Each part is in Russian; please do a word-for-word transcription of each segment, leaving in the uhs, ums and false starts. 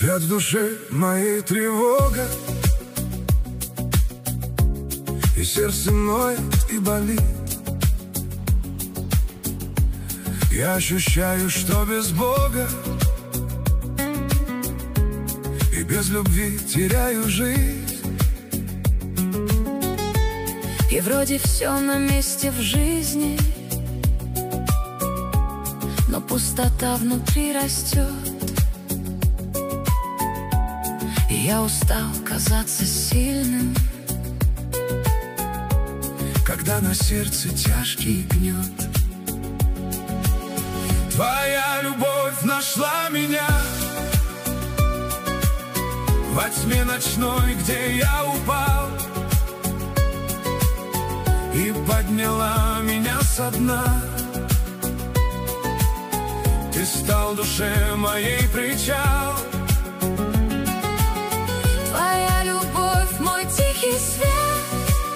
Опять в душе моей тревога, и сердце ноет и болит. Я ощущаю, что без Бога и без любви теряю жизнь. И вроде все на месте в жизни, но пустота внутри растет. И я устал казаться сильным, когда на сердце тяжкий гнет. Твоя любовь нашла меня во тьме ночной, где я упал, и подняла меня со дна. Ты стал душе моей причал. твоя любовь мой тихий свет,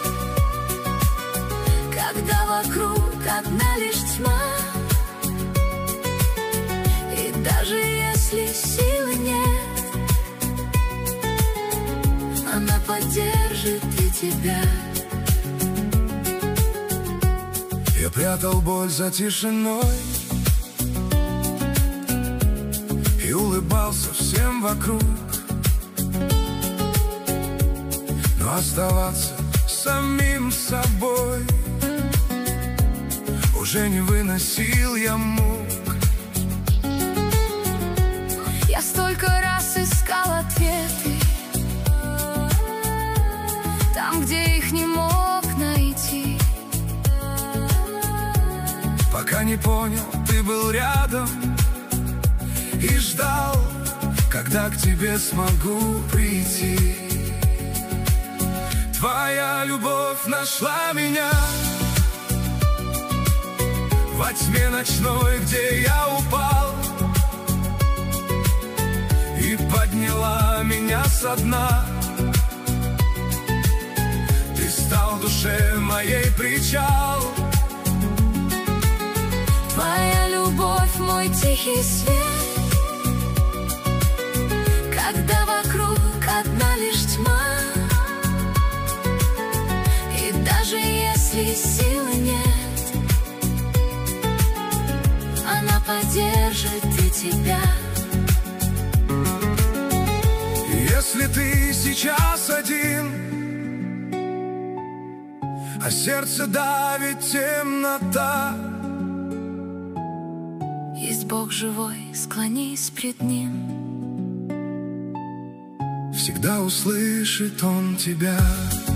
когда вокруг одна лишь тьма. И даже если силы нет, она поддержит и тебя. Я прятал боль за тишиной и улыбался всем вокруг, но оставаться самим собой уже не выносил я мук. Я столько раз искал ответы там, где их не мог найти, пока не понял, ты был рядом и ждал, когда к тебе смогу прийти. Твоя любовь нашла меня во тьме ночной, где я упал, и подняла меня со дна. Ты стал душе моей причал. твоя любовь мой тихий свет, когда вокруг одна лишь тьма. И даже если силы нет, она поддержит и тебя. Если ты сейчас один, а сердце давит темнота, есть Бог живой, склонись пред Ним. всегда услышит Он тебя.